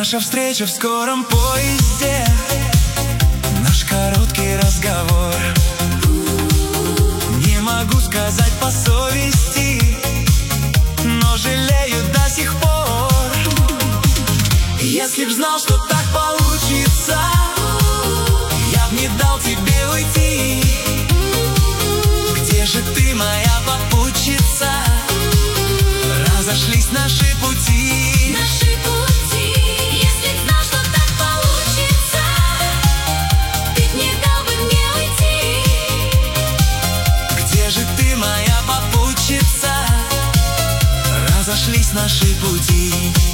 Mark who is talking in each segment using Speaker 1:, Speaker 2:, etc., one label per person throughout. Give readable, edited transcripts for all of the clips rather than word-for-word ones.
Speaker 1: Наша встреча в скором поезде, наш короткий разговор. Не могу сказать по совести, но жалею до сих пор. Если б знал, что так получится, я б не дал тебе уйти. Где же ты, моя попутчица? Разошлись наши пути.
Speaker 2: Если б знал, что так получится, ты б не дал бы мне уйти.
Speaker 1: Где же ты, моя попутчица? Разошлись наши пути.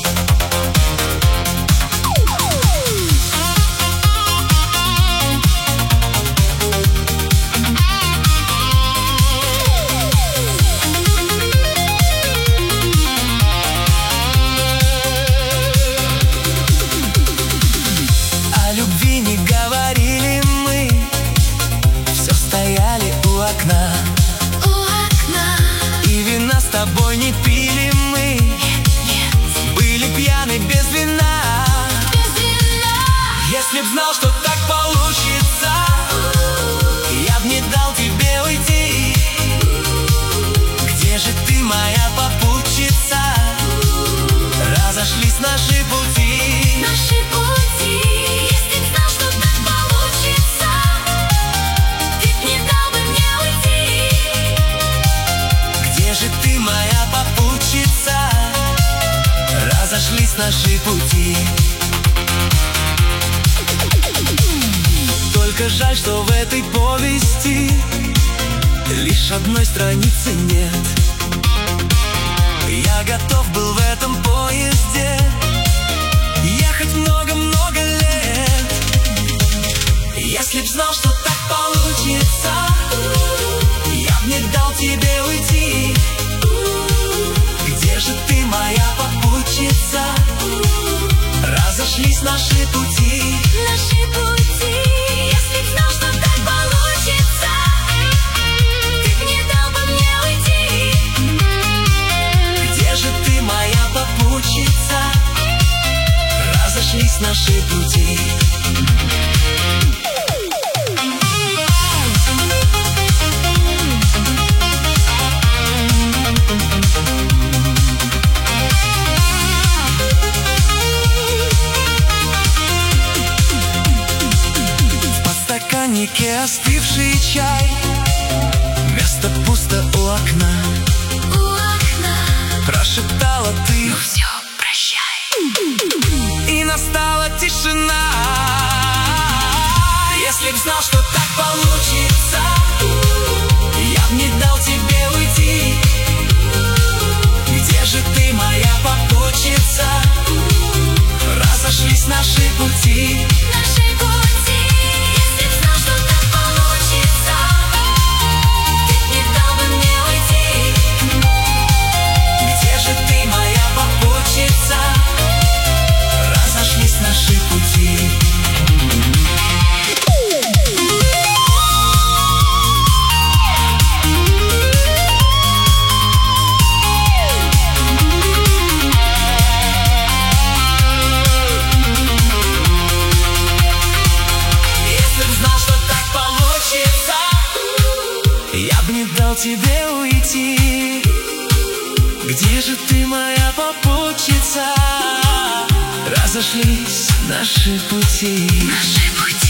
Speaker 2: И
Speaker 1: вина с тобой не пили мы.
Speaker 2: Нет.
Speaker 1: Были пьяны без вина. Если б знал, что так получится, я б не дал тебе уйти. Где же ты, моя попутчица? Разошлись наши пути.
Speaker 2: Если б знал, что так получится, ты б не дал бы мне уйти.
Speaker 1: Где же ты, моя попутчица? Разошлись наши пути. Только жаль, что в этой повести лишь одной страницы нет. Я готов был в этом поезде ехать много-много лет. Если б знал, что так получится, я б не дал тебе уйти. Где же ты, моя попутчица? Разошлись наши пути.
Speaker 2: Если б знал, что так получится, ты б не дал бы мне уйти.
Speaker 1: Где же ты, моя попутчица? Разошлись наши пути. Остывший чай, место пусто у окна. Прошептала ты:
Speaker 2: ну все, прощай.
Speaker 1: И настала тишина. Если б знал, что так получится, я б не дал тебе уйти. Где же ты, моя попутчица? Разошлись наши пути. Я б не дал тебе уйти. Где же ты, моя попутчица? Разошлись наши пути.